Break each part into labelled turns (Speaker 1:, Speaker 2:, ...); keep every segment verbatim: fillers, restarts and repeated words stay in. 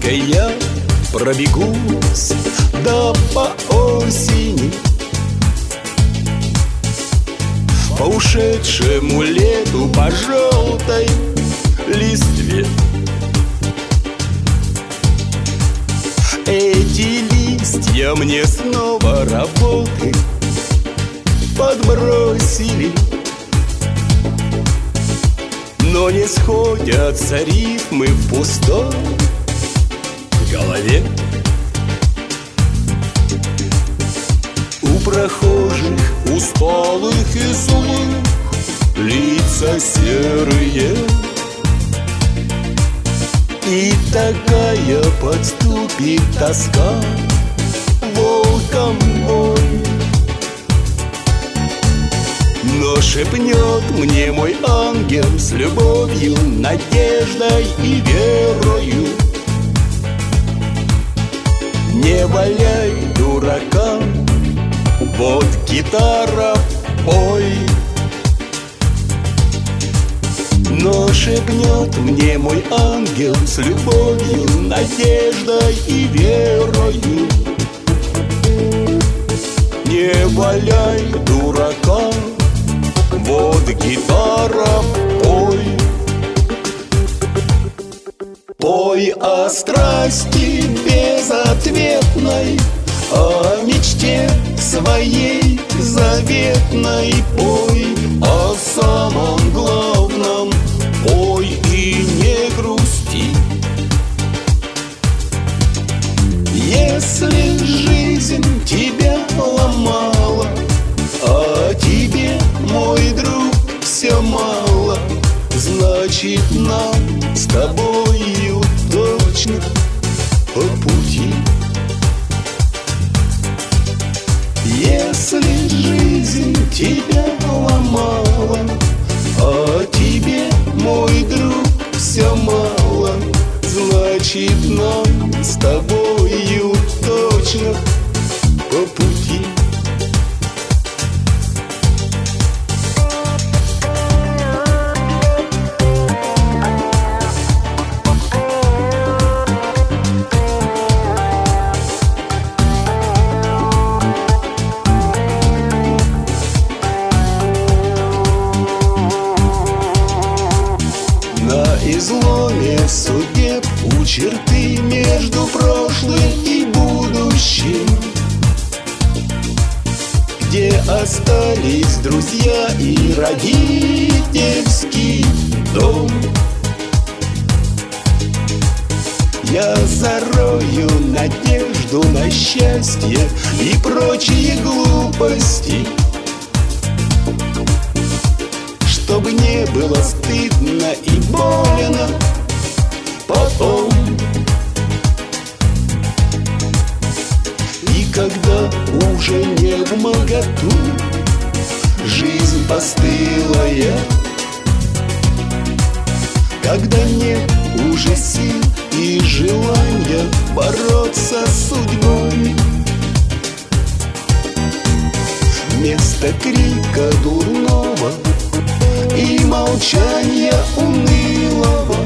Speaker 1: улыбкой я пробегусь, да по осени, по ушедшему лету, по желтой листве. Эти листья мне снова работы подбросили, но не сходятся рифмы в пустой голове. У прохожих усталых и злых лица серые, и такая подступит тоска волком мой. Но шепнет мне мой ангел с любовью, надеждой и верою: не валяй дурака, вот гитара, пой. Но шепнет мне мой ангел с любовью, надеждой и верою: не валяй дурака, вот гитара, пой. Пой о страсти безответной, о мечте своей заветной. Пой о самом главном, пой и не грусти. Если жизнь тебя ломала, а тебе, мой друг, все мало, значит, нам с тобою точно по пути. Если жизнь тебя ломала, а тебе, мой друг, все мало, значит, нам с тобою точно по пути. На изломе судеб у черты между прошлым и будущим, где остались друзья и родительский дом, я зарою надежду на счастье и прочие глупости, чтобы не было стыдно и больно потом. И когда уже не вмоготу жизнь постылая, когда нет уже сил и желания бороться с судьбой, вместо крика дурного и молчания унылого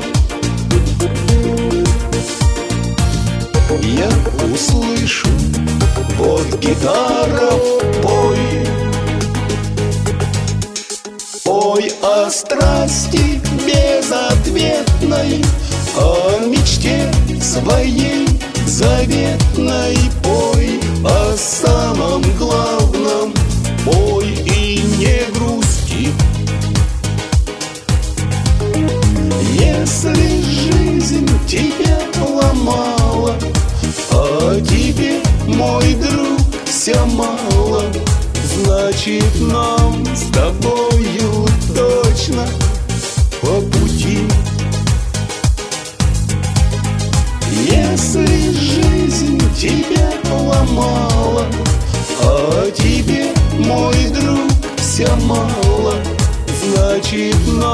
Speaker 1: я услышу: вот гитара, пой. Пой о страсти безответной, о мечте своей заветной. Пой о самом главном, пой и не грусти. Если жизнь тебя ломала, а тебе, мой друг, все мало, значит, нам с тобою точно по пути. Если жизнь тебя ломала, а тебе, мой друг, все мало, значит, нам